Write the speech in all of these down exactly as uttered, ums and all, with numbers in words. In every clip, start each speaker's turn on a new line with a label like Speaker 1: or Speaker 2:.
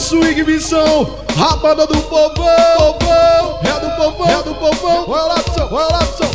Speaker 1: swing missão, a banda do povão, povão, é do povão, é do povão. Olha lá, pessoal, olha lá, pessoal.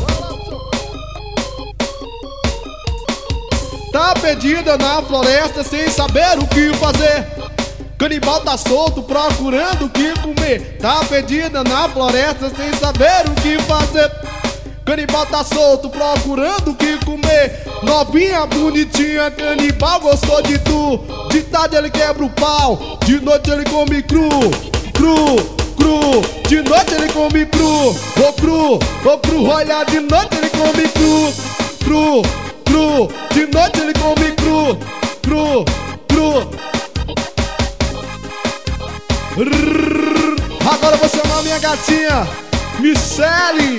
Speaker 1: Tá perdida na floresta sem saber o que fazer. Canibal tá solto procurando o que comer. Tá perdida na floresta sem saber o que fazer. Canibal tá solto procurando o que comer. Novinha bonitinha, canibal gostou de tu. De tarde ele quebra o pau, de noite ele come cru, cru, cru. De noite ele come cru, ô cru, ô cru. Olha, de noite ele come cru, cru, cru. De noite ele come cru, cru, cru. Agora você é uma minha gatinha, Michele.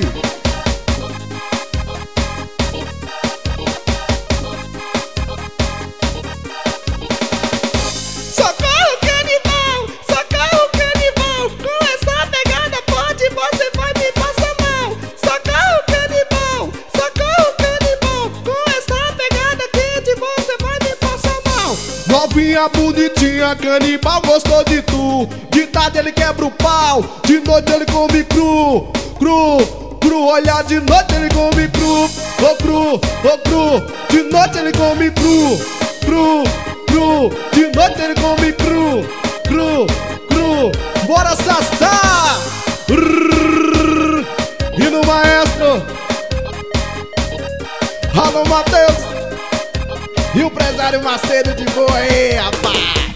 Speaker 2: Socorro, canibal! Socorro, canibal! Com essa pegada forte você vai me passar mal. Socorro, canibal! Socorro, canibal! Com essa pegada quente você vai me passar mal.
Speaker 1: Novinha bonitinha, canibal gostou de tu. De tarde ele quebra o pau, de noite ele come cru, cru, cru. Olha, de noite ele come cru, ô cru, ô cru. De noite ele come cru, cru, cru. De noite ele come cru, cru, cru. Bora, Sassá! E no maestro, alô, Matheus. E o empresário Macedo de boa aí, rapaz.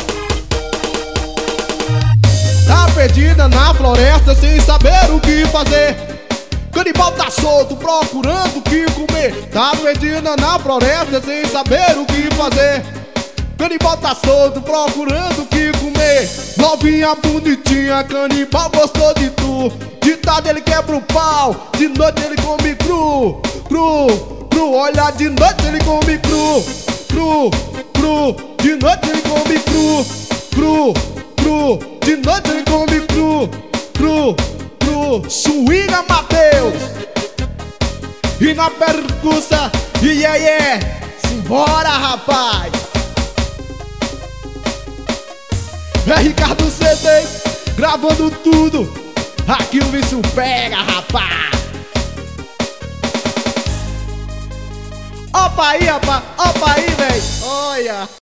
Speaker 1: Tá perdida na floresta sem saber o que fazer. Canibal tá solto procurando o que comer. Tá perdida na floresta sem saber o que fazer. Canibal tá solto procurando o que comer. Novinha bonitinha, canibal gostou de tu. De tarde ele quebra o pau, de noite ele come cru, cru, cru. Olha, de noite ele come cru, cru, cru. De noite ele come cru, cru, cru. De noite ele come cru, cru, cru. Swinga, Matheus. E na percussa, yeah, yeah. Simbora, rapaz. É Ricardo C D gravando tudo. Aqui o bicho pega, rapaz. Opa aí, rapaz. Opa aí, velho. Olha.